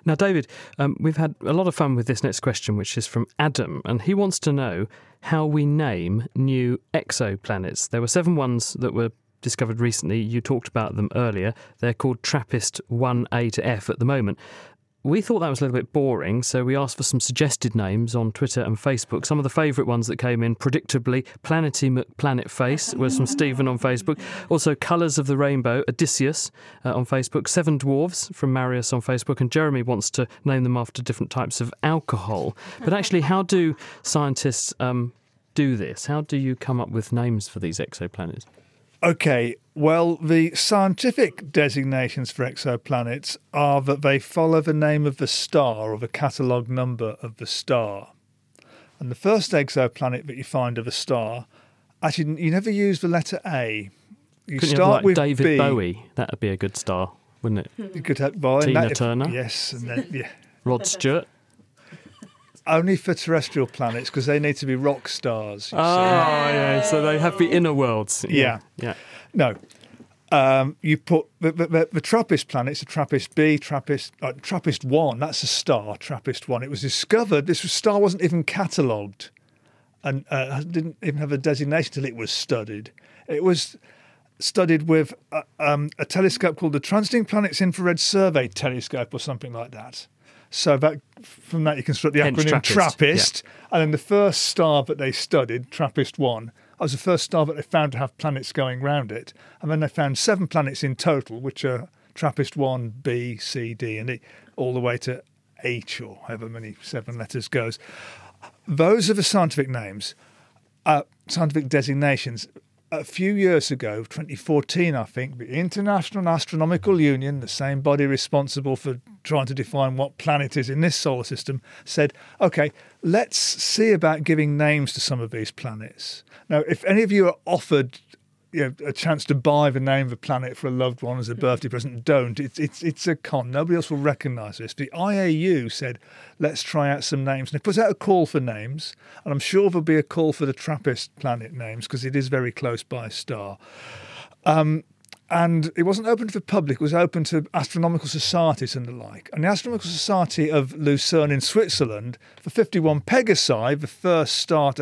Now, David, we've had a lot of fun with this next question, which is from Adam, and he wants to know how we name new exoplanets. There were 7 ones that were discovered recently. You talked about them earlier. They're called TRAPPIST-1A to F at the moment. We thought that was a little bit boring, so we asked for some suggested names on Twitter and Facebook. Some of the favourite ones that came in, predictably, Planety McPlanetface was from Stephen on Facebook. Also, Colours of the Rainbow, Odysseus on Facebook. 7 Dwarves from Marius on Facebook. And Jeremy wants to name them after different types of alcohol. But actually, how do scientists do this? How do you come up with names for these exoplanets? OK, well, the scientific designations for exoplanets are that they follow the name of the star or the catalogue number of the star. And the first exoplanet that you find of a star, actually, you never use the letter A. You Couldn't start you have, with David B. Bowie? That would be a good star, wouldn't it? You could have Tina Turner? Yes, and then, yeah. Rod Stewart? Only for terrestrial planets, because they need to be rock stars. Yeah, so they have the inner worlds. Yeah. No. You put the TRAPPIST planets, the TRAPPIST-B, TRAPPIST-1, that's a star, TRAPPIST-1. It was discovered, this star wasn't even catalogued and didn't even have a designation until it was studied. It was studied with a telescope called the Transiting Planets Infrared Survey Telescope or something like that. So from that you construct the acronym TRAPPIST. And then the first star that they studied, TRAPPIST-1, that was the first star that they found to have planets going round it. And then they found 7 planets in total, which are TRAPPIST-1, B, C, D, and E, all the way to H, or however many 7 letters goes. Those are the scientific names, scientific designations. A few years ago, 2014, I think, the International Astronomical Union, the same body responsible for trying to define what planet is in this solar system, said, OK, let's see about giving names to some of these planets. Now, if any of you are offered a chance to buy the name of a planet for a loved one as a birthday present, don't. It's a con. Nobody else will recognise this. The IAU said, let's try out some names. And they put out a call for names, and I'm sure there'll be a call for the TRAPPIST planet names because it is very close by a star. And it wasn't open to the public, it was open to astronomical societies and the like. And the Astronomical Society of Lucerne in Switzerland, for 51 Pegasi, the first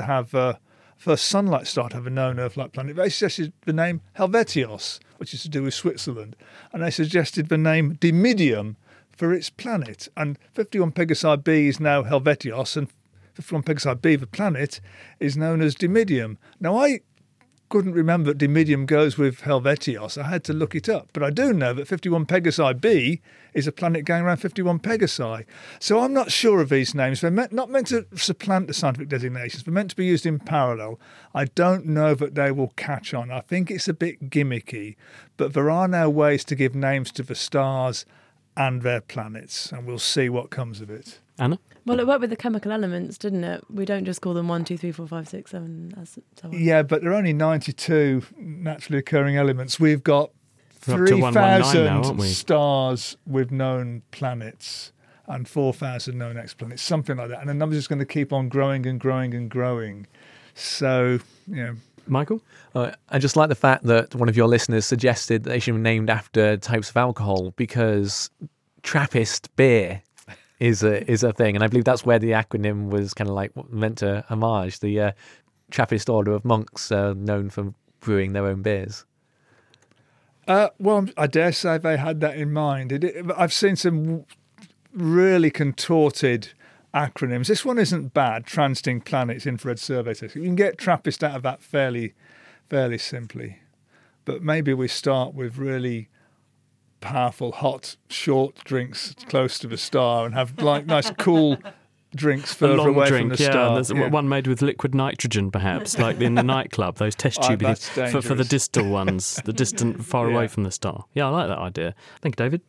sunlight star to have a known Earth-like planet, they suggested the name Helvetios, which is to do with Switzerland. And they suggested the name Dimidium for its planet. And 51 Pegasi b is now Helvetios, and 51 Pegasi b, the planet, is known as Dimidium. Now, I couldn't remember that Dimidium goes with Helvetios. I had to look it up. But I do know that 51 Pegasi b is a planet going around 51 Pegasi. So I'm not sure of these names. They're not meant to supplant the scientific designations. They're meant to be used in parallel. I don't know that they will catch on. I think it's a bit gimmicky. But there are now ways to give names to the stars and their planets. And we'll see what comes of it. Anna? Well, it worked with the chemical elements, didn't it? We don't just call them 1, 2, 3, 4, 5, 6, 7, and so on. Yeah, but there are only 92 naturally occurring elements. We've got 3,000 stars with known planets and 4,000 known exoplanets, something like that. And the number's just going to keep on growing and growing and growing. So, Michael? I just like the fact that one of your listeners suggested that they should be named after types of alcohol, because Trappist beer is a thing, and I believe that's where the acronym was kind of like meant to homage the Trappist order of monks, known for brewing their own beers. Well, I dare say they had that in mind. I've seen some really contorted acronyms. This one isn't bad. Transiting Planets Infrared Survey Telescope. You can get Trappist out of that fairly simply, but maybe we start with really powerful, hot, short drinks close to the star and have like nice, cool drinks further away from the star. There's one made with liquid nitrogen, perhaps, like in the nightclub, those test tube that's for the distal ones, the distant, far away from the star. Yeah, I like that idea. Thank you, David.